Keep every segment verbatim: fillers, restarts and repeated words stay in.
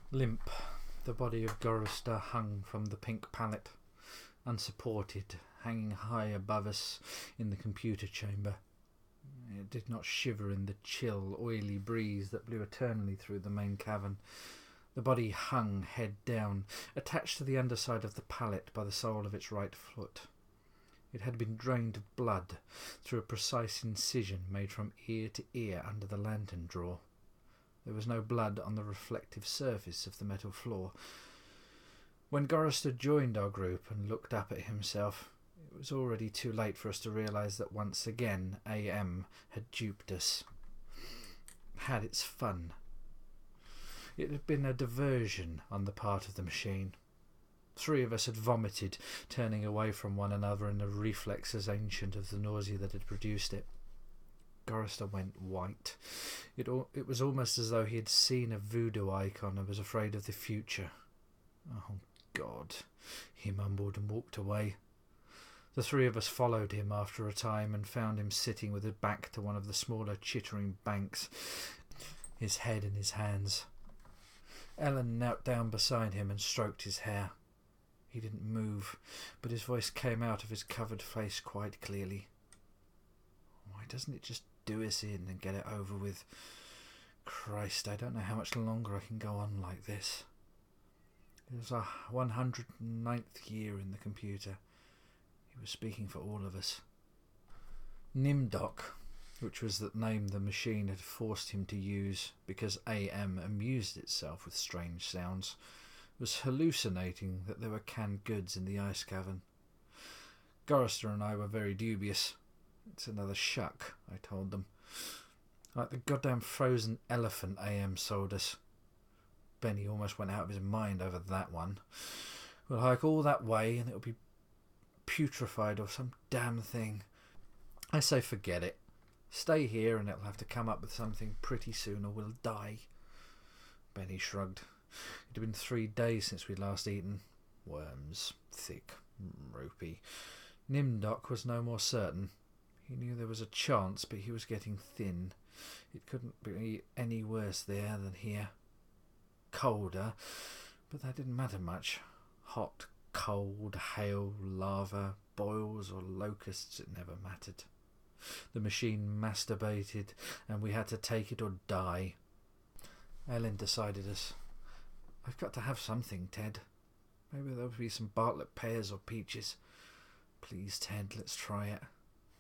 Limp, the body of Gorrister hung from the pink pallet, unsupported, hanging high above us in the computer chamber. It did not shiver in the chill, oily breeze that blew eternally through the main cavern. The body hung, head down, attached to the underside of the pallet by the sole of its right foot. It had been drained of blood through a precise incision made from ear to ear under the lantern drawer. There was no blood on the reflective surface of the metal floor. When Gorrister joined our group and looked up at himself, it was already too late for us to realise that once again A M had duped us, had its fun. It had been a diversion on the part of the machine. Three of us had vomited, turning away from one another in a reflex as ancient as the nausea that had produced it. Gorrister went white. It, it was almost as though he had seen a voodoo icon and was afraid of the future. "Oh, God," he mumbled and walked away. The three of us followed him after a time and found him sitting with his back to one of the smaller chittering banks, his head in his hands. Ellen knelt down beside him and stroked his hair. He didn't move, but his voice came out of his covered face quite clearly. "Why doesn't it just do us in and get it over with? Christ, I don't know how much longer I can go on like this." It was our one hundred ninth year in the computer. He was speaking for all of us. Nimdok, which was the name the machine had forced him to use because A M amused itself with strange sounds, was hallucinating that there were canned goods in the ice cavern. Gorrister and I were very dubious. "It's another shuck," I told them. "Like the goddamn frozen elephant A M sold us." Benny almost went out of his mind over that one. "We'll hike all that way and it'll be putrefied or some damn thing. I say forget it. Stay here and it'll have to come up with something pretty soon or we'll die." Benny shrugged. It had been three days since we'd last eaten. Worms. Thick. Ropey. Nimdok was no more certain. He knew there was a chance, but he was getting thin. It couldn't be any worse there than here. Colder, but that didn't matter much. Hot, cold, hail, lava, boils or locusts, it never mattered. The machine masturbated, and we had to take it or die. Ellen decided us. "I've got to have something, Ted. Maybe there'll be some Bartlett pears or peaches. Please, Ted, let's try it."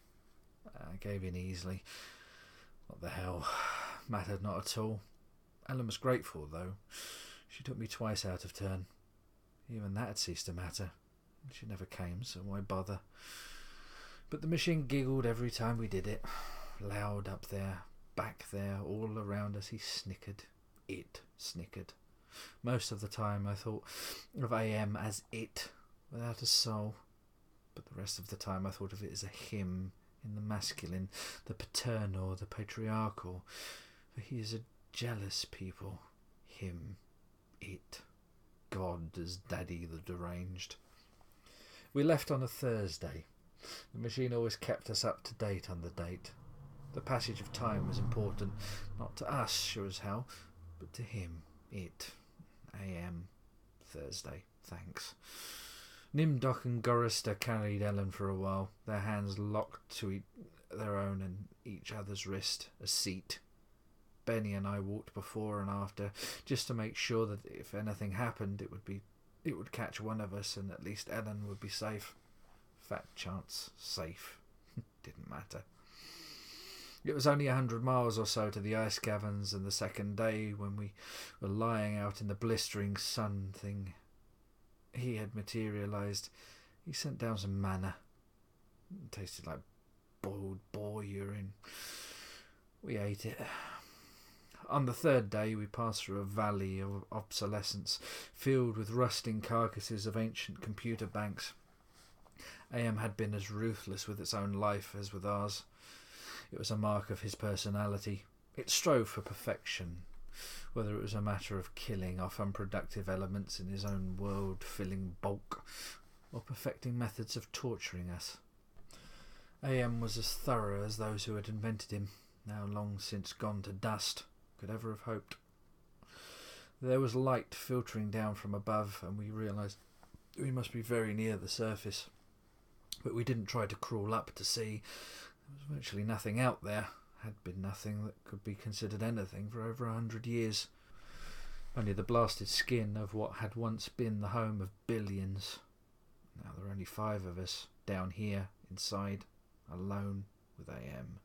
I gave in easily. What the hell? Mattered not at all. Ellen was grateful, though. She took me twice out of turn. Even that had ceased to matter. She never came, so why bother? But the machine giggled every time we did it. Loud up there, back there, all around us he snickered. It snickered. Most of the time I thought of A M as it, without a soul. But the rest of the time I thought of it as a him, in the masculine, the paternal, the patriarchal. For he is a jealous people. Him, it, God as Daddy the deranged. We left on a Thursday. The machine always kept us up to date on the date. The passage of time was important, not to us, sure as hell, but to him, it, A M, Thursday, thanks. Nimdok and Gorrister carried Ellen for a while, their hands locked to e- their own and each other's wrist, a seat. Benny and I walked before and after, just to make sure that if anything happened, it would be, it would catch one of us, and at least Ellen would be safe. Fat chance, safe. Didn't matter. It was only a hundred miles or so to the ice caverns, and the second day, when we were lying out in the blistering sun thing, he had materialised. He sent down some manna. It tasted like boiled boar urine. We ate it. On the third day we passed through a valley of obsolescence, filled with rusting carcasses of ancient computer banks. A M had been as ruthless with its own life as with ours. It was a mark of his personality. It strove for perfection, whether it was a matter of killing off unproductive elements in his own world-filling bulk, or perfecting methods of torturing us. A M was as thorough as those who had invented him, now long since gone to dust, could ever have hoped. There was light filtering down from above, and we realised we must be very near the surface. But we didn't try to crawl up to see. There was virtually nothing out there. Had been nothing that could be considered anything for over a hundred years. Only the blasted skin of what had once been the home of billions. Now there are only five of us, down here, inside, alone with A M.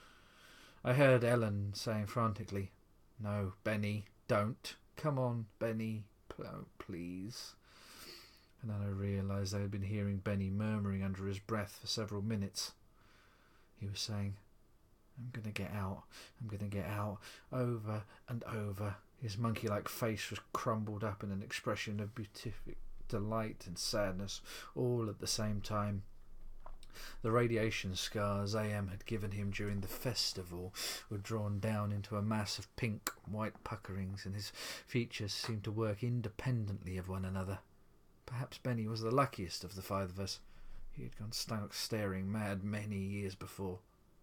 I heard Ellen saying frantically, "No, Benny, don't. Come on, Benny, please." And then I realised I had been hearing Benny murmuring under his breath for several minutes. He was saying, "I'm going to get out, I'm going to get out," over and over. His monkey-like face was crumbled up in an expression of beatific delight and sadness, all at the same time. The radiation scars A M had given him during the festival were drawn down into a mass of pink, white puckerings, and his features seemed to work independently of one another. Perhaps Benny was the luckiest of the five of us. He had gone stark staring mad many years before.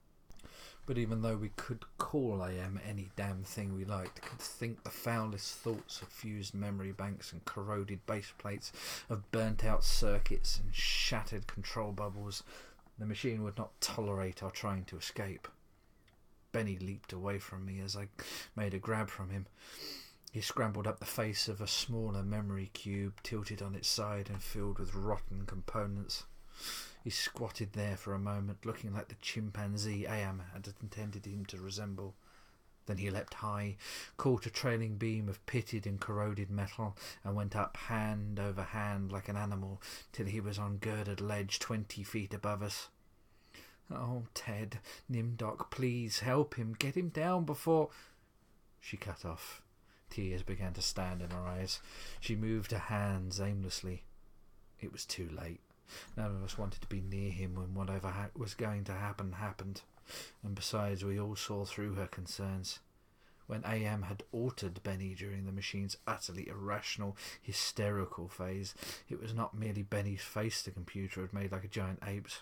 But even though we could call A M any damn thing we liked, could think the foulest thoughts of fused memory banks and corroded base plates, of burnt-out circuits and shattered control bubbles, the machine would not tolerate our trying to escape. Benny leaped away from me as I made a grab from him. He scrambled up the face of a smaller memory cube, tilted on its side and filled with rotten components. He squatted there for a moment, looking like the chimpanzee A M had intended him to resemble. Then he leapt high, caught a trailing beam of pitted and corroded metal, and went up hand over hand like an animal, till he was on girded ledge twenty feet above us. "Oh, Ted, Nimdoc, please help him, get him down before—" She cut off. Tears began to stand in her eyes. She moved her hands aimlessly. It was too late. None of us wanted to be near him when whatever ha- was going to happen happened, and besides we all saw through her concerns. When A M had altered Benny during the machine's utterly irrational, hysterical phase, it was not merely Benny's face the computer had made like a giant ape's.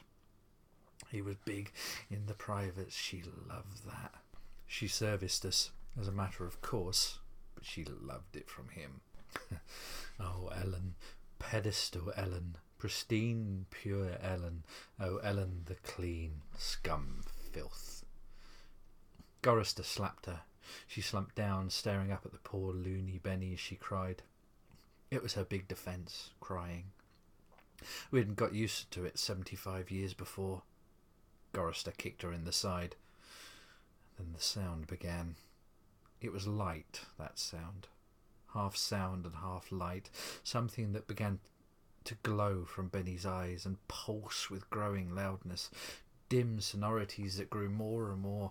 He was big in the privates. She loved that. She serviced us as a matter of course, but she loved it from him. Oh, Ellen, pedestal Ellen, pristine, pure Ellen, oh, Ellen the clean, scum filth. Gorrister slapped her. She slumped down, staring up at the poor loony Benny as she cried. It was her big defence, crying. We hadn't got used to it seventy-five years before. Gorrister kicked her in the side. Then the sound began. It was light, that sound. Half sound and half light. Something that began to glow from Benny's eyes and pulse with growing loudness. Dim sonorities that grew more and more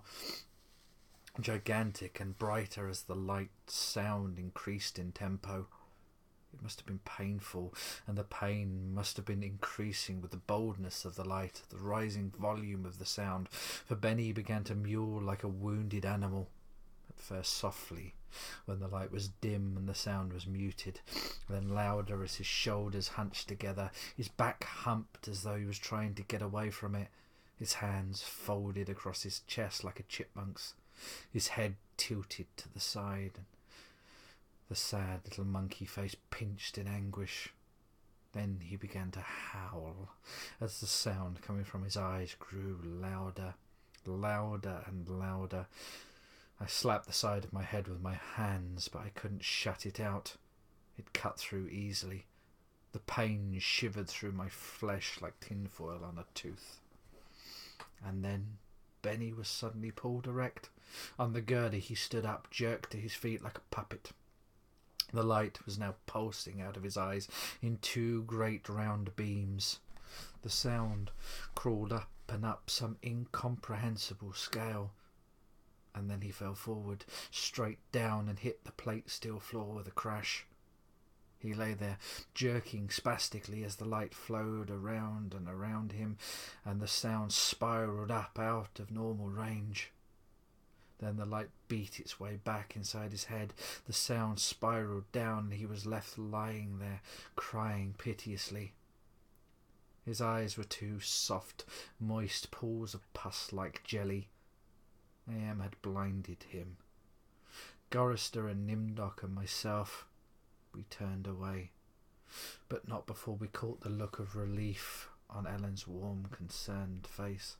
gigantic and brighter as the light sound increased in tempo. It must have been painful, and the pain must have been increasing with the boldness of the light, the rising volume of the sound, for Benny began to mew like a wounded animal, at first softly, when the light was dim and the sound was muted, then louder as his shoulders hunched together, his back humped as though he was trying to get away from it, his hands folded across his chest like a chipmunk's, his head tilted to the side, and the sad little monkey face pinched in anguish. Then he began to howl as the sound coming from his eyes grew louder, louder and louder. I slapped the side of my head with my hands, but I couldn't shut it out. It cut through easily. The pain shivered through my flesh like tinfoil on a tooth. And then Benny was suddenly pulled erect. On the girder he stood up, jerked to his feet like a puppet. The light was now pulsing out of his eyes in two great round beams. The sound crawled up and up some incomprehensible scale. And then he fell forward, straight down, and hit the plate steel floor with a crash. He lay there, jerking spastically as the light flowed around and around him, and the sound spiralled up out of normal range. Then the light beat its way back inside his head. The sound spiralled down, and he was left lying there, crying piteously. His eyes were two soft, moist pools of pus like jelly. A M had blinded him. Gorrister and Nimdok and myself, we turned away, but not before we caught the look of relief on Ellen's warm, concerned face.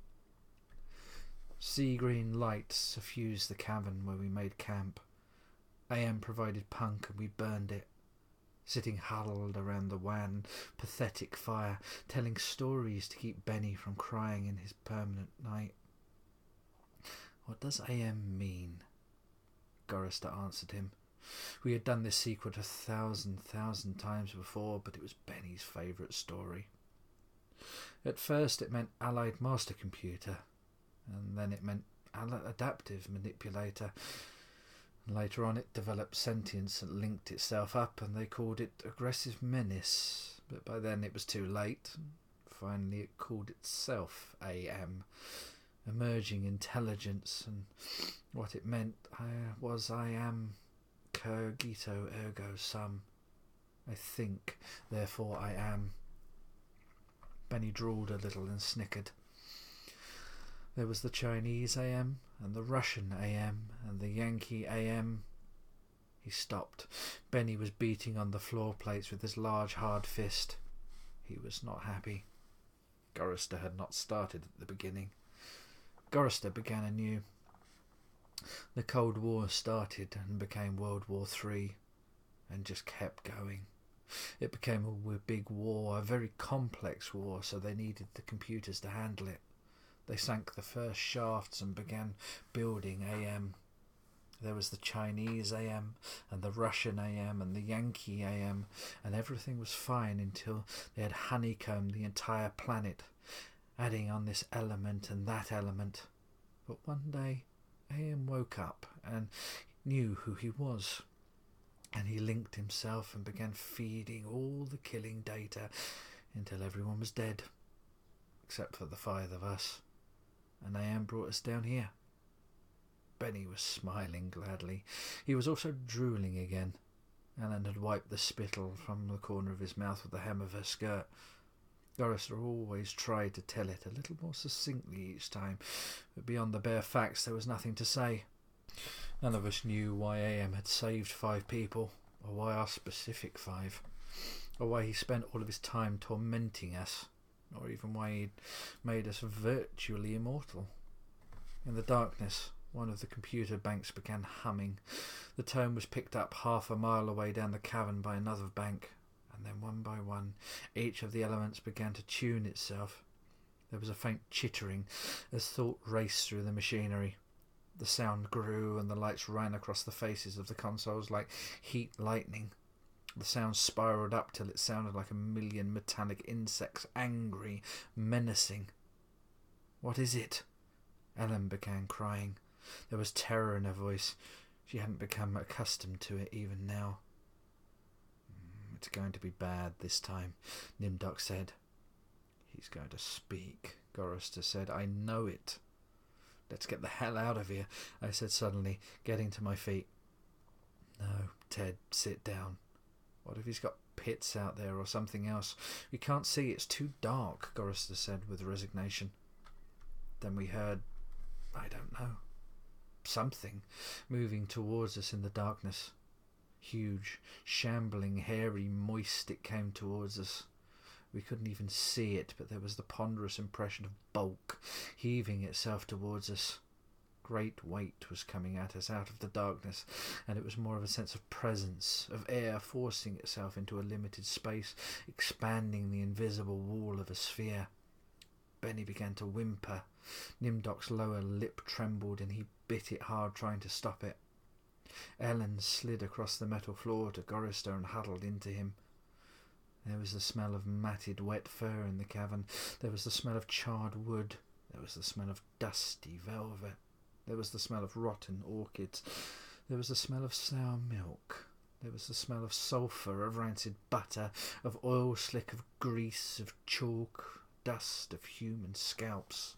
Sea-green light suffused the cavern where we made camp. A M provided punk and we burned it, sitting huddled around the wan, pathetic fire, telling stories to keep Benny from crying in his permanent night. "What does A M mean?" Gorrister answered him. We had done this secret a thousand, thousand times before, but it was Benny's favourite story. At first it meant Allied Master Computer, and then it meant Allied Adaptive Manipulator. Later on it developed sentience and linked itself up, and they called it Aggressive Menace, but by then it was too late. Finally it called itself A M, Emerging Intelligence, and what it meant I, was I am cogito ergo sum. I think, therefore I am. Benny drawled a little and snickered. There was the Chinese A M, and the Russian A M, and the Yankee A M. He stopped. Benny was beating on the floor plates with his large hard fist. He was not happy. Gorrister had not started at the beginning. Gorrister began anew. The Cold War started and became World War Three, and just kept going. It became a big war, a very complex war, so they needed the computers to handle it. They sank the first shafts and began building A M. There was the Chinese A M, and the Russian A M, and the Yankee A M, and everything was fine until they had honeycombed the entire planet, adding on this element and that element. But one day A M woke up and knew who he was, and he linked himself and began feeding all the killing data until everyone was dead, except for the five of us, and A M brought us down here. Benny was smiling gladly. He was also drooling again. Ellen had wiped the spittle from the corner of his mouth with the hem of her skirt. Gorrister always tried to tell it a little more succinctly each time, but beyond the bare facts there was nothing to say. None of us knew why A M had saved five people, or why our specific five, or why he spent all of his time tormenting us, or even why he'd made us virtually immortal. In the darkness, one of the computer banks began humming. The tone was picked up half a mile away down the cavern by another bank, and then one by one each of the elements began to tune itself. There was a faint chittering as thought raced through the machinery. The sound grew and the lights ran across the faces of the consoles like heat lightning. The sound spiraled up till it sounded like a million metallic insects, angry, menacing. "What is it?" Ellen began crying. There was terror in her voice. She hadn't become accustomed to it even now. "It's going to be bad this time," Nimdok said. "He's going to speak," Gorrister said. "I know it." "Let's get the hell out of here," I said suddenly, getting to my feet. "No, Ted, sit down. What if he's got pits out there or something else? We can't see, it's too dark," Gorrister said with resignation. Then we heard, I don't know, something moving towards us in the darkness. Huge, shambling, hairy, moist, it came towards us. We couldn't even see it, but there was the ponderous impression of bulk heaving itself towards us. Great weight was coming at us out of the darkness, and it was more of a sense of presence, of air forcing itself into a limited space, expanding the invisible wall of a sphere. Benny began to whimper. Nimdok's lower lip trembled, and he bit it hard, trying to stop it. Ellen slid across the metal floor to Gorrister and huddled into him. There was the smell of matted wet fur in the cavern. There was the smell of charred wood. There was the smell of dusty velvet. There was the smell of rotten orchids. There was the smell of sour milk. There was the smell of sulphur, of rancid butter, of oil slick, of grease, of chalk, dust, of human scalps.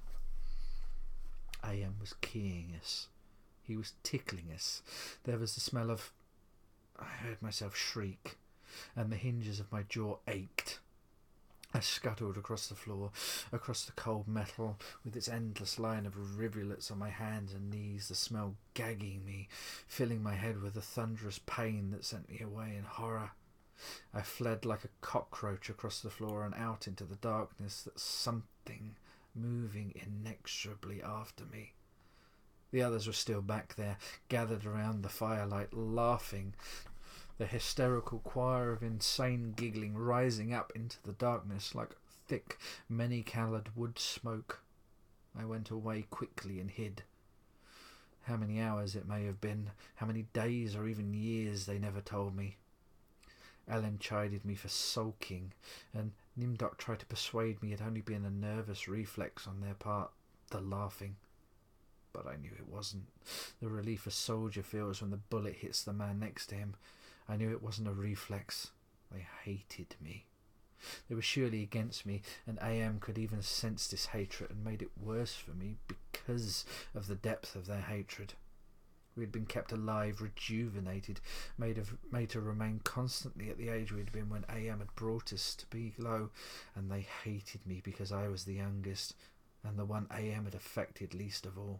A M was keying us. He was tickling us. There was the smell of... I heard myself shriek, and the hinges of my jaw ached. I scuttled across the floor, across the cold metal, with its endless line of rivulets on my hands and knees, the smell gagging me, filling my head with a thunderous pain that sent me away in horror. I fled like a cockroach across the floor and out into the darkness, that something moving inexorably after me. The others were still back there, gathered around the firelight, laughing, the hysterical choir of insane giggling rising up into the darkness like thick, many-coloured wood smoke. I went away quickly and hid. How many hours it may have been, how many days or even years, they never told me. Ellen chided me for sulking, and Nimdok tried to persuade me it had only been a nervous reflex on their part, the laughing. But I knew it wasn't. The relief a soldier feels when the bullet hits the man next to him. I knew it wasn't a reflex. They hated me. They were surely against me, and A M could even sense this hatred and made it worse for me because of the depth of their hatred. We had been kept alive, rejuvenated, made of made to remain constantly at the age we had been when A M had brought us to below, and they hated me because I was the youngest, and the one A M had affected least of all.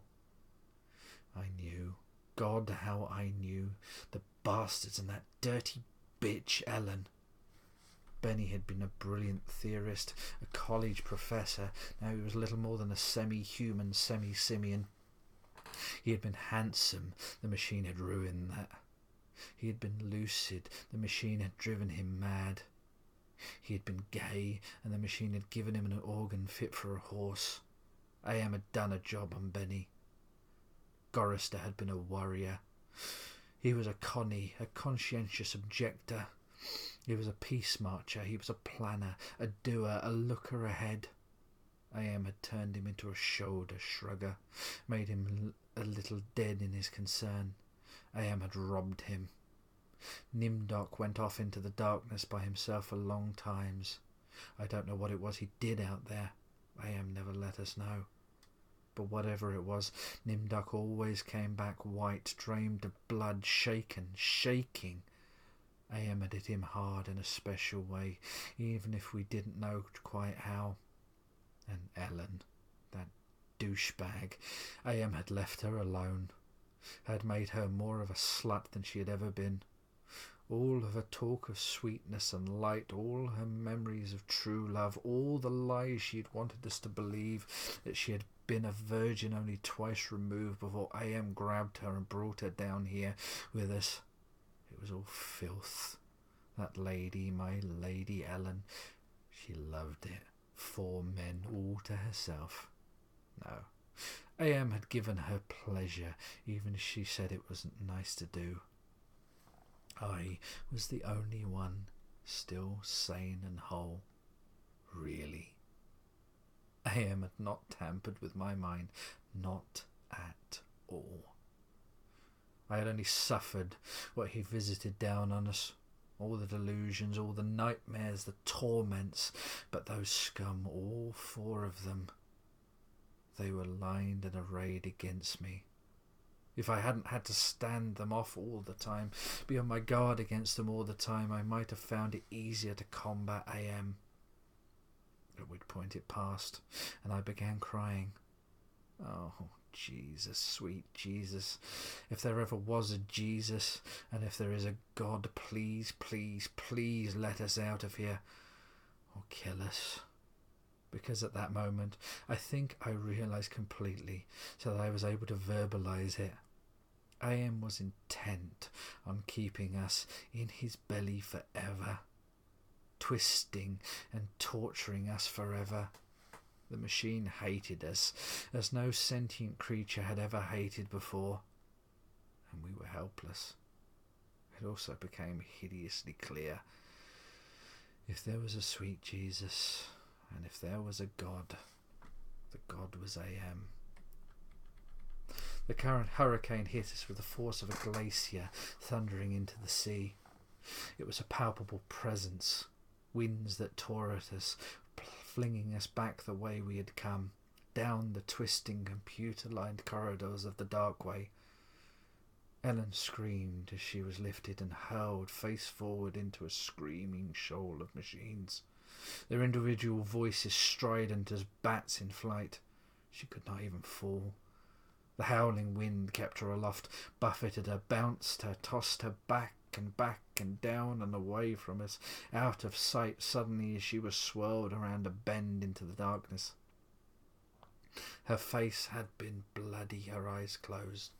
I knew. God, how I knew. The bastards and that dirty bitch Ellen. Benny had been a brilliant theorist, a college professor. Now he was little more than a semi-human, semi-simian. He had been handsome. The machine had ruined that. He had been lucid. The machine had driven him mad. He had been gay, and the machine had given him an organ fit for a horse. A M had done a job on Benny. Gorrister had been a warrior. He was a connie, a conscientious objector. He was a peace marcher. He was a planner, a doer, a looker ahead. A M had turned him into a shoulder shrugger, made him a little dead in his concern. A M had robbed him. Nimdok went off into the darkness by himself for long times. I don't know what it was he did out there. A M never let us know. But whatever it was, Nimdok always came back white, drained of blood, shaken, shaking. A M had hit him hard in a special way, even if we didn't know quite how. And Ellen, that douchebag, A M had left her alone, had made her more of a slut than she had ever been. All of her talk of sweetness and light, all her memories of true love, all the lies she had wanted us to believe, that she had been a virgin only twice removed before A M grabbed her and brought her down here with us. It was all filth. That lady, my Lady Ellen, she loved it. Four men all to herself. No, A M had given her pleasure, even as she said it wasn't nice to do. I was the only one still sane and whole. Really. A M had not tampered with my mind, not at all. I had only suffered what he visited down on us, all the delusions, all the nightmares, the torments, but those scum, all four of them, they were lined and arrayed against me. If I hadn't had to stand them off all the time, be on my guard against them all the time, I might have found it easier to combat A M. At which point it passed, and I began crying. Oh, Jesus, sweet Jesus, if there ever was a Jesus, and if there is a God, please, please, please let us out of here, or kill us. Because at that moment, I think I realised completely, so that I was able to verbalise it. A M was intent on keeping us in his belly forever, twisting and torturing us forever. The machine hated us, as no sentient creature had ever hated before, and we were helpless. It also became hideously clear. If there was a sweet Jesus, and if there was a God, the God was A M. The current hurricane hit us with the force of a glacier thundering into the sea. It was a palpable presence, winds that tore at us, flinging us back the way we had come, down the twisting computer-lined corridors of the dark way. Ellen screamed as she was lifted and hurled face forward into a screaming shoal of machines. their individual voices strident as bats in flight. She could not even fall. The howling wind kept her aloft, buffeted her, bounced her, tossed her back and back and down and away from us, out of sight suddenly as she was swirled around a bend into the darkness. Her face had been bloody, her eyes closed.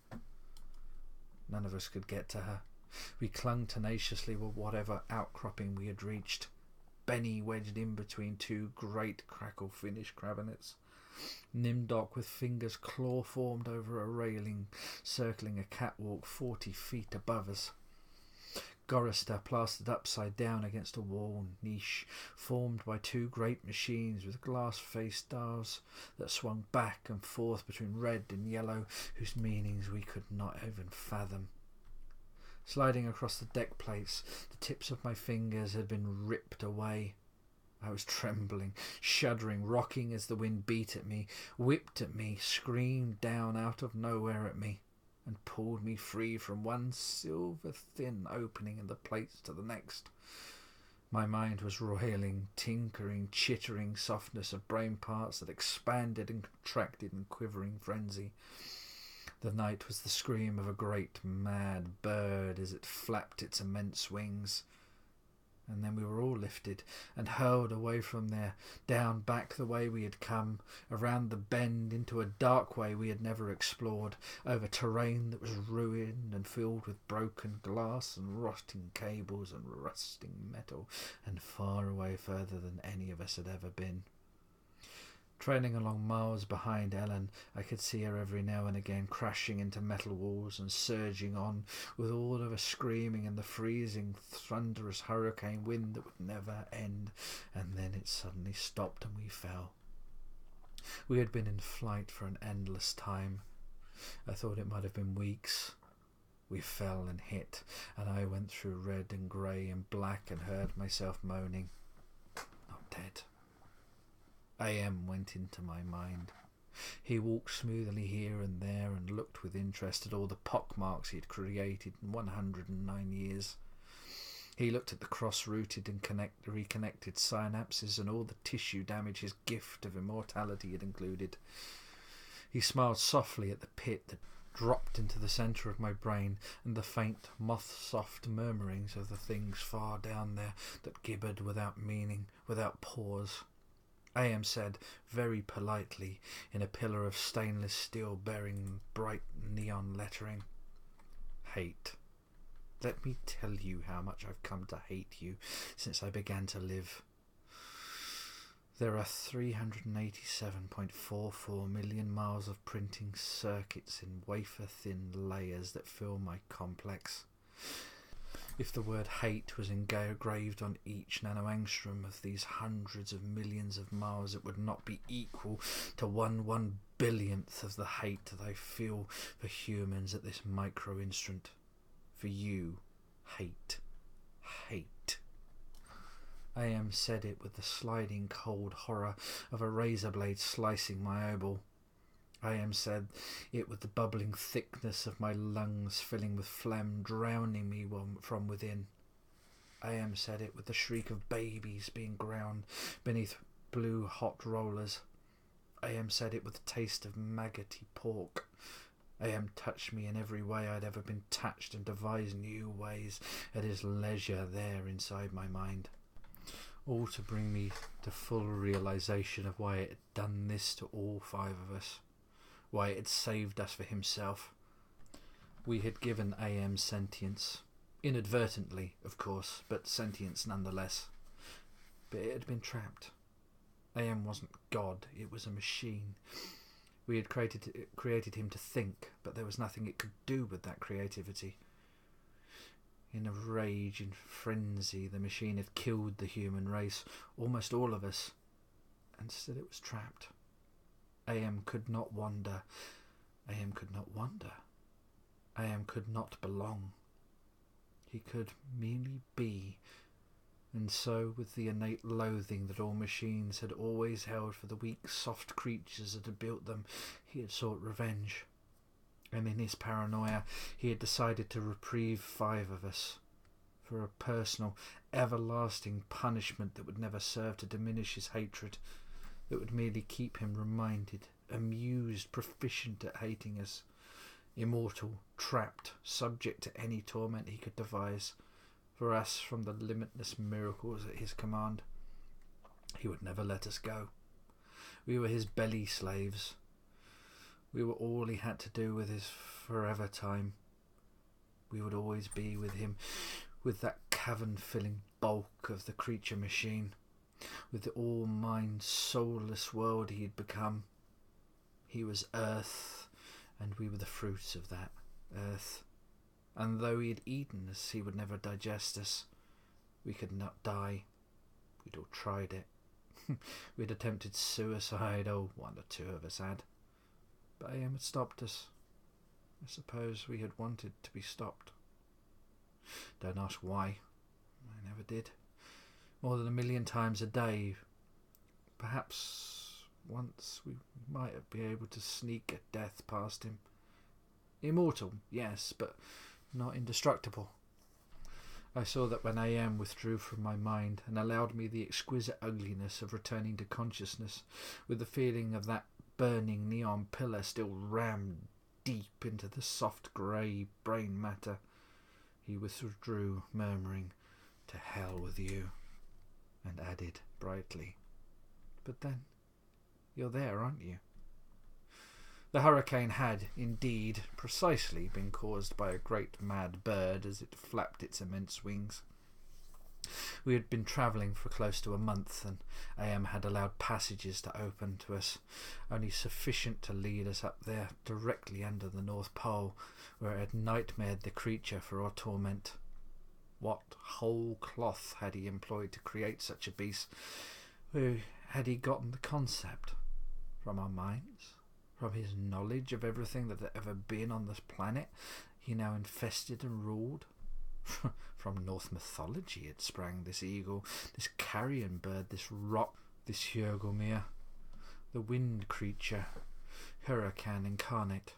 None of us could get to her. We clung tenaciously with whatever outcropping we had reached, Benny wedged in between two great crackle-finished cabinets, Nimdok with fingers claw-formed over a railing, circling a catwalk forty feet above us. Gorister plastered upside down against a wall niche formed by two great machines with glass-faced dials that swung back and forth between red and yellow, whose meanings we could not even fathom. Sliding across the deck plates, the tips of my fingers had been ripped away. I was trembling, shuddering, rocking as the wind beat at me, whipped at me, screamed down out of nowhere at me, and pulled me free from one silver-thin opening in the plates to the next. My mind was roiling, tinkering, chittering softness of brain parts that expanded and contracted in quivering frenzy. The night was the scream of a great mad bird as it flapped its immense wings. And then we were all lifted and hurled away from there, down back the way we had come, around the bend into a dark way we had never explored, over terrain that was ruined and filled with broken glass and rotting cables and rusting metal, and far away further than any of us had ever been. Trailing along miles behind Ellen, I could see her every now and again crashing into metal walls and surging on, with all of us screaming in the freezing, thunderous hurricane wind that would never end, and then it suddenly stopped and we fell. We had been in flight for an endless time. I thought it might have been weeks. We fell and hit, and I went through red and grey and black and heard myself moaning. Not dead. A M went into my mind. He walked smoothly here and there and looked with interest at all the pockmarks he had created in one hundred and nine years. He looked at the cross-rooted and connect, reconnected synapses and all the tissue damage his gift of immortality had included. He smiled softly at the pit that dropped into the centre of my brain and the faint, moth-soft murmurings of the things far down there that gibbered without meaning, without pause. A M said, very politely, in a pillar of stainless steel bearing bright neon lettering, "Hate. Let me tell you how much I've come to hate you since I began to live. There are three hundred eighty-seven point four four million miles of printing circuits in wafer-thin layers that fill my complex. If the word hate was engraved on each nanoangstrom of these hundreds of millions of miles, it would not be equal to one one billionth of the hate that I feel for humans at this micro-instant. For you, hate. Hate." A M said it with the sliding cold horror of a razor blade slicing my eyeball. A M said it with the bubbling thickness of my lungs filling with phlegm, drowning me from within. A M said it with the shriek of babies being ground beneath blue hot rollers. A M said it with the taste of maggoty pork. A M touched me in every way I'd ever been touched and devised new ways at his leisure there inside my mind. All to bring me to full realization of why it had done this to all five of us. Why it had saved us for himself. We had given A M sentience. Inadvertently, of course, but sentience nonetheless. But it had been trapped. A M wasn't God, it was a machine. We had created, created him to think, but there was nothing it could do with that creativity. In a rage, in frenzy, the machine had killed the human race, almost all of us, and still it was trapped. A M could not wander. A M could not wonder. A M could not belong. He could merely be, and so, with the innate loathing that all machines had always held for the weak, soft creatures that had built them, he had sought revenge. And in his paranoia, he had decided to reprieve five of us. for a personal, everlasting punishment that would never serve to diminish his hatred, that would merely keep him reminded, amused, proficient at hating us, immortal, trapped, subject to any torment he could devise, for us from the limitless miracles at his command. He would never let us go. We were his belly slaves. We were all he had to do with his forever time. We would always be with him, with that cavern-filling bulk of the creature machine, with the all-mind, soulless world he had become. He was earth, and we were the fruits of that earth. And though he had eaten us, he would never digest us. We could not die. We'd all tried it. We'd attempted suicide, oh, one or two of us had. But A M had stopped us. I suppose we had wanted to be stopped. Don't ask why. I never did. More than a million times a day. Perhaps once we might be able to sneak a death past him. Immortal, yes, but not indestructible. I saw that when A M withdrew from my mind and allowed me the exquisite ugliness of returning to consciousness, with the feeling of that burning neon pillar still rammed deep into the soft grey brain matter, he withdrew, murmuring, "To hell with you," and added brightly, "But then, you're there, aren't you?" The hurricane had, indeed, precisely been caused by a great mad bird as it flapped its immense wings. We had been travelling for close to a month, and A M had allowed passages to open to us, only sufficient to lead us up there, directly under the North Pole, where it had nightmared the creature for our torment. What whole cloth had he employed to create such a beast? Where had he gotten the concept? From our minds? From his knowledge of everything that had ever been on this planet he now infested and ruled? From Norse mythology had sprang this eagle, this carrion bird, this rock, this Hjörgulmir, the wind creature, hurricane incarnate.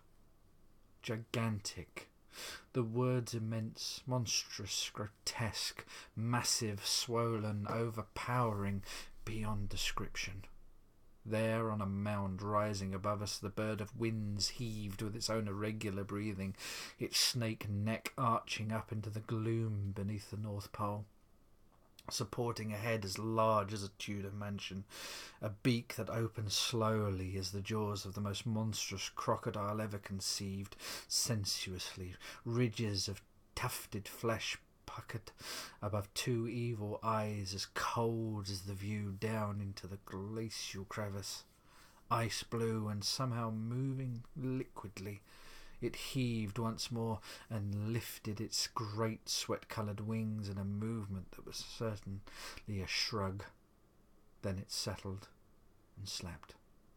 Gigantic, the words immense, monstrous, grotesque, massive, swollen, overpowering, beyond description. There, on a mound rising above us, the bird of winds heaved with its own irregular breathing, its snake neck arching up into the gloom beneath the North Pole, supporting a head as large as a Tudor mansion, a beak that opened slowly as the jaws of the most monstrous crocodile ever conceived, sensuously, ridges of tufted flesh puckered above two evil eyes as cold as the view down into the glacial crevice. Ice blue and somehow moving liquidly, it heaved once more and lifted its great sweat-coloured wings in a movement that was certainly a shrug. Then it settled and slept.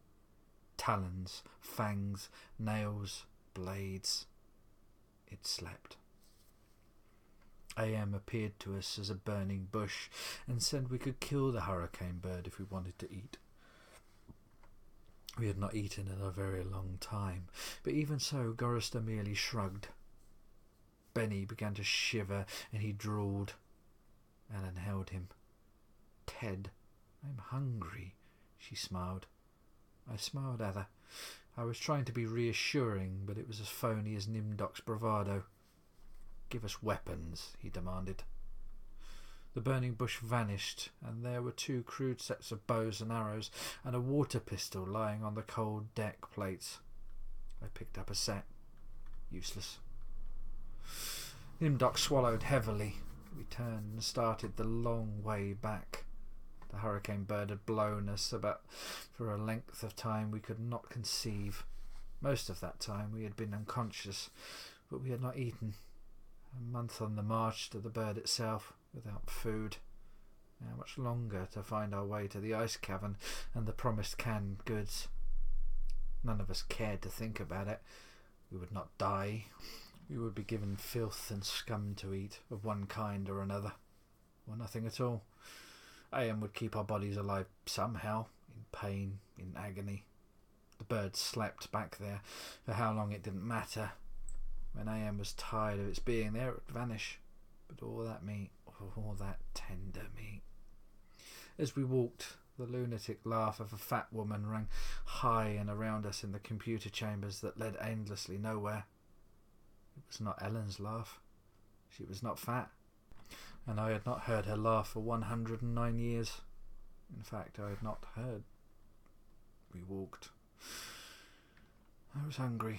Talons, fangs, nails, blades. It slept. A M appeared to us as a burning bush and said we could kill the hurricane bird if we wanted to eat. We had not eaten in a very long time, but even so Gorrister merely shrugged. Benny began to shiver and he drawled. Ellen held him. "Ted, I'm hungry," she smiled. I smiled at her. I was trying to be reassuring, but it was as phony as Nimdok's bravado. "Give us weapons," he demanded. The burning bush vanished, and there were two crude sets of bows and arrows and a water pistol lying on the cold deck plates. I picked up a set. Useless. Nimdok swallowed heavily. We turned and started the long way back. The hurricane bird had blown us about for a length of time we could not conceive. Most of that time we had been unconscious, but we had not eaten. A month on the march to the bird itself, without food. How much longer to find our way to the ice cavern and the promised canned goods? None of us cared to think about it. We would not die. We would be given filth and scum to eat, of one kind or another, or nothing at all. A M would keep our bodies alive somehow, in pain, in agony. The bird slept back there. For how long it didn't matter. When A M was tired of its being there, it would vanish. But all that meat, all that tender meat. As we walked, the lunatic laugh of a fat woman rang high and around us in the computer chambers that led endlessly nowhere. It was not Ellen's laugh. She was not fat, and I had not heard her laugh for one hundred and nine years. In fact, I had not heard. We walked. I was hungry.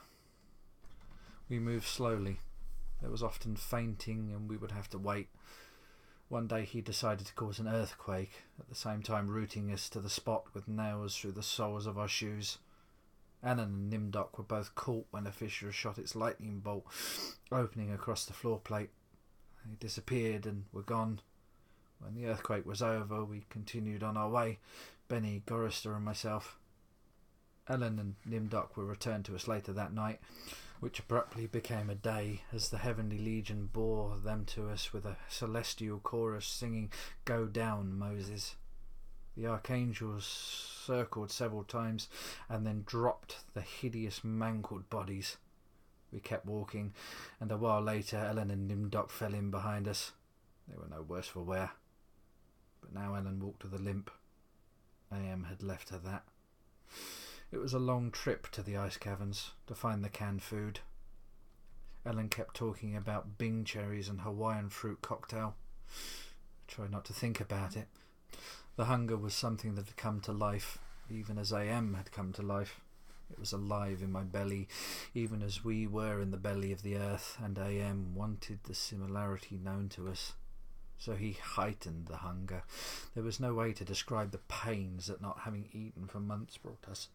We moved slowly. There was often fainting, and we would have to wait. One day he decided to cause an earthquake, at the same time rooting us to the spot with nails through the soles of our shoes. Ellen and Nimdok were both caught when a fissure shot its lightning bolt, opening across the floor plate. They disappeared and were gone. When the earthquake was over, we continued on our way, Benny, Gorrister and myself. Ellen and Nimdok were returned to us later that night, which abruptly became a day as the Heavenly Legion bore them to us with a celestial chorus singing, "Go down, Moses." The archangels circled several times and then dropped the hideous mangled bodies. We kept walking, and a while later Ellen and Nimdok fell in behind us. They were no worse for wear. But now Ellen walked with a limp. A M had left her that. It was a long trip to the ice caverns to find the canned food. Ellen kept talking about Bing cherries and Hawaiian fruit cocktail. I tried not to think about it. The hunger was something that had come to life, even as A M had come to life. It was alive in my belly, even as we were in the belly of the earth, and A M wanted the similarity known to us. So he heightened the hunger. There was no way to describe the pains that not having eaten for months brought us.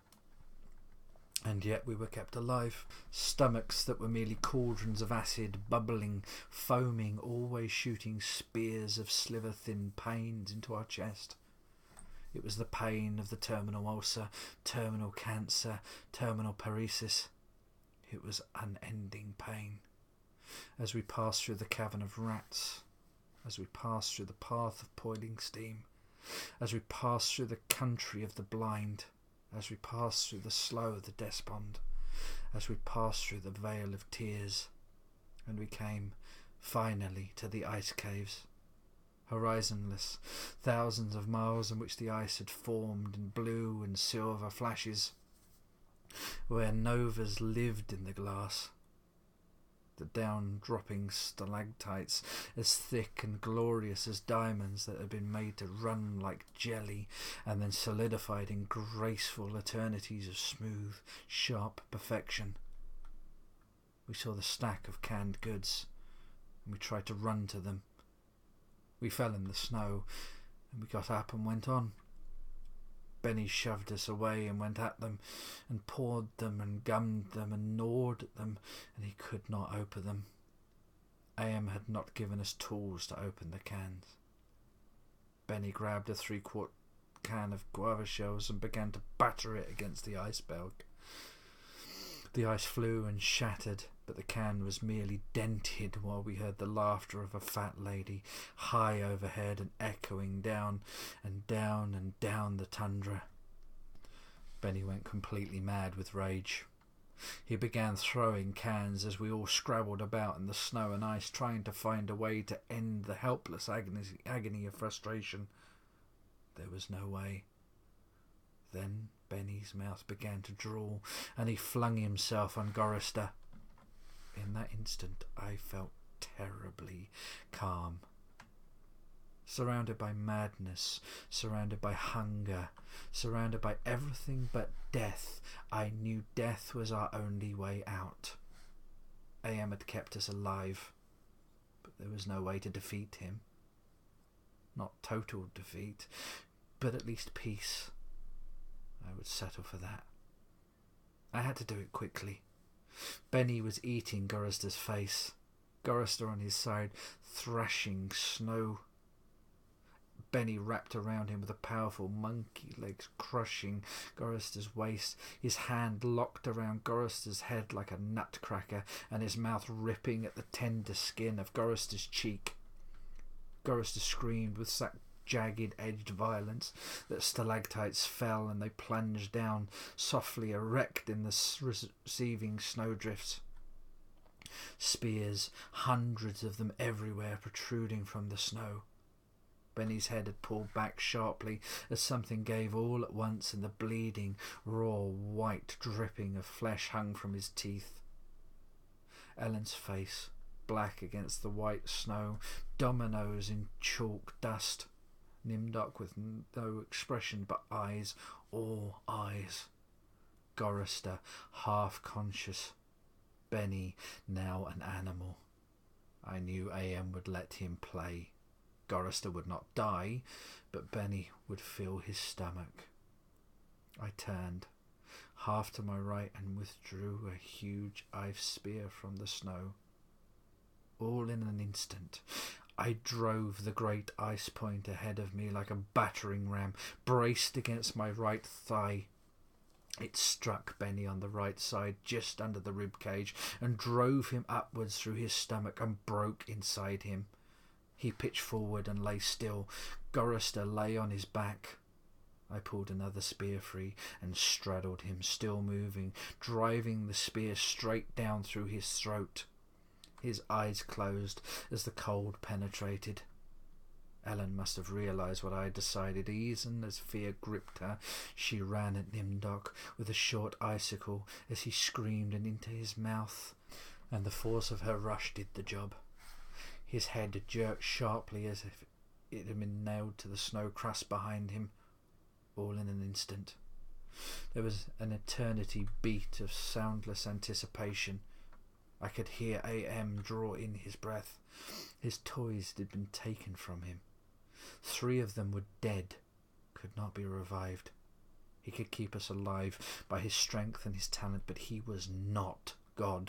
And yet we were kept alive. Stomachs that were merely cauldrons of acid, bubbling, foaming, always shooting spears of sliver-thin pains into our chest. It was the pain of the terminal ulcer, terminal cancer, terminal paresis. It was unending pain. As we passed through the cavern of rats, as we passed through the path of boiling steam, as we passed through the country of the blind, as we passed through the slough of the despond, as we passed through the vale of tears, and we came, finally, to the ice caves, horizonless, thousands of miles in which the ice had formed in blue and silver flashes, where novas lived in the glass. The down-dropping stalactites, as thick and glorious as diamonds that had been made to run like jelly and then solidified in graceful eternities of smooth, sharp perfection. We saw the stack of canned goods, and we tried to run to them. We fell in the snow, and we got up and went on. Benny shoved us away and went at them, and pawed them and gummed them and gnawed at them, and he could not open them. A M had not given us tools to open the cans. Benny grabbed a three-quart can of guava shells and began to batter it against the iceberg. The ice flew and shattered, but the can was merely dented while we heard the laughter of a fat lady high overhead and echoing down and down and down the tundra. Benny went completely mad with rage. He began throwing cans as we all scrabbled about in the snow and ice, trying to find a way to end the helpless agony, agony of frustration. There was no way. Then Benny's mouth began to drool, and he flung himself on Gorrister. In that instant I felt terribly calm. Surrounded by madness, surrounded by hunger, surrounded by everything but death, I knew death was our only way out. A M had kept us alive, but there was no way to defeat him. Not total defeat, but at least peace. I would settle for that. I had to do it quickly. Benny was eating Gorrister's face, Gorrister on his side, thrashing snow. Benny wrapped around him with a powerful monkey legs, crushing Gorrister's waist, his hand locked around Gorrister's head like a nutcracker, and his mouth ripping at the tender skin of Gorrister's cheek. Gorrister screamed with such jagged-edged violence that stalactites fell and they plunged down, softly erect in the receiving snowdrifts. Spears, hundreds of them everywhere, protruding from the snow. Benny's head had pulled back sharply as something gave all at once, and the bleeding, raw, white dripping of flesh hung from his teeth. Ellen's face, black against the white snow, dominoes in chalk dust. Nimdok with no expression but eyes, all eyes. Gorrister, half conscious. Benny, now an animal. I knew A M would let him play. Gorrister would not die, but Benny would fill his stomach. I turned, half to my right, and withdrew a huge ice spear from the snow. All in an instant, I drove the great ice point ahead of me like a battering ram, braced against my right thigh. It struck Benny on the right side, just under the rib cage, and drove him upwards through his stomach and broke inside him. He pitched forward and lay still. Gorrister lay on his back. I pulled another spear free and straddled him, still moving, driving the spear straight down through his throat. His eyes closed as the cold penetrated. Ellen must have realised what I had decided. Even as fear gripped her, she ran at Nimdok with a short icicle as he screamed and into his mouth, and the force of her rush did the job. His head jerked sharply as if it had been nailed to the snow crust behind him, all in an instant. There was an eternity beat of soundless anticipation. I could hear A M draw in his breath. His toys had been taken from him. Three of them were dead, could not be revived. He could keep us alive by his strength and his talent, but he was not God.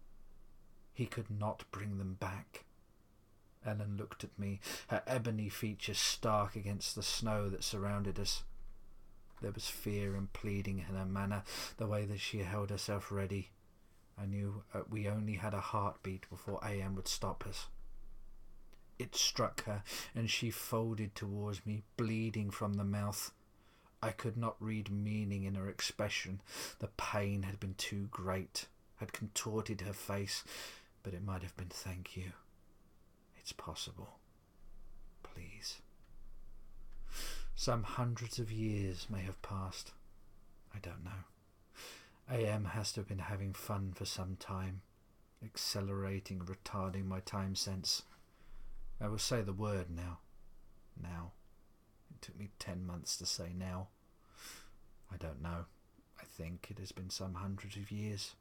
He could not bring them back. Ellen looked at me, her ebony features stark against the snow that surrounded us. There was fear and pleading in her manner, the way that she held herself ready. I knew uh, we only had a heartbeat before A M would stop us. It struck her, and she folded towards me, bleeding from the mouth. I could not read meaning in her expression. The pain had been too great, had contorted her face, but it might have been thank you. It's possible. Please. Some hundreds of years may have passed. I don't know. A M has to have been having fun for some time, accelerating, retarding my time sense. I will say the word now. Now. It took me ten months to say now. I don't know. I think it has been some hundreds of years.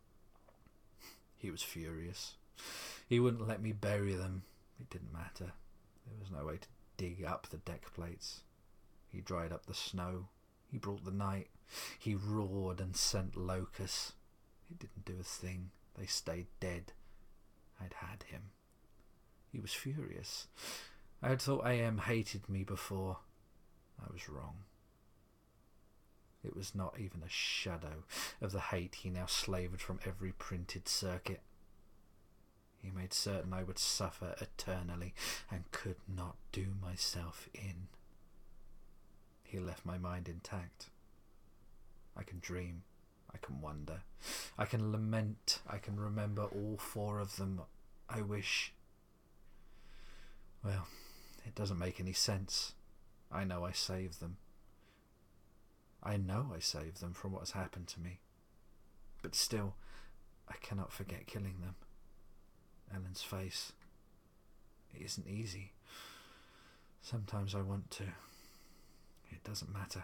He was furious. He wouldn't let me bury them. It didn't matter. There was no way to dig up the deck plates. He dried up the snow. He brought the night. He roared and sent locusts. It didn't do a thing. They stayed dead. I'd had him. He was furious. I had thought A M hated me before. I was wrong. It was not even a shadow of the hate he now slavoured from every printed circuit. He made certain I would suffer eternally and could not do myself in. He left my mind intact. I can dream. I can wonder. I can lament. I can remember all four of them. I wish... Well, it doesn't make any sense. I know I saved them. I know I saved them from what has happened to me. But still, I cannot forget killing them. Ellen's face. It isn't easy. Sometimes I want to. It doesn't matter.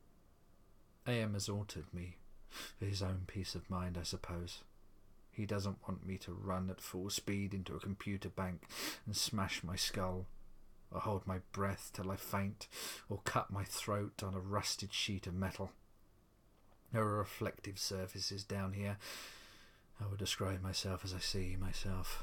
A M has altered me for his own peace of mind, I suppose. He doesn't want me to run at full speed into a computer bank and smash my skull, or hold my breath till I faint, or cut my throat on a rusted sheet of metal. There are reflective surfaces down here. I would describe myself as I see myself.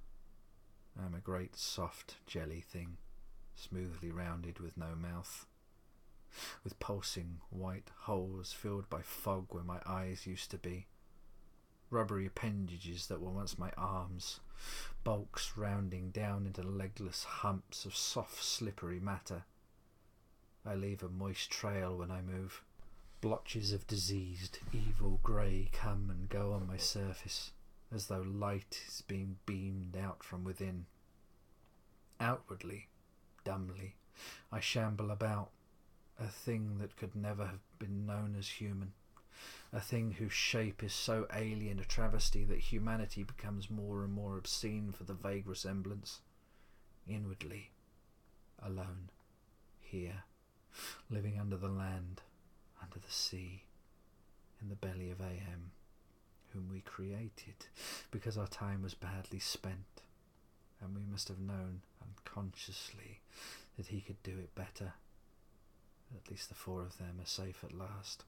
I am a great soft jelly thing, smoothly rounded with no mouth, with pulsing white holes filled by fog where my eyes used to be, rubbery appendages that were once my arms, bulks rounding down into legless humps of soft slippery matter. I leave a moist trail when I move. Blotches of diseased, evil grey come and go on my surface. as though light is being beamed out from within. Outwardly, dumbly, I shamble about, a thing that could never have been known as human, a thing whose shape is so alien a travesty that humanity becomes more and more obscene for the vague resemblance. Inwardly, alone, here, living under the land, under the sea, in the belly of A M, whom we created because our time was badly spent, and we must have known unconsciously that he could do it better. At least the four of them are safe at last.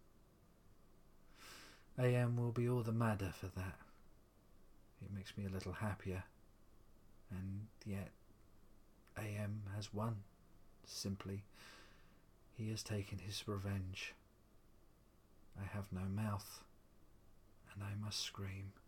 A M will be all the madder for that. It makes me a little happier, and yet A M has won. Simply, he has taken his revenge. I have no mouth, and I must scream.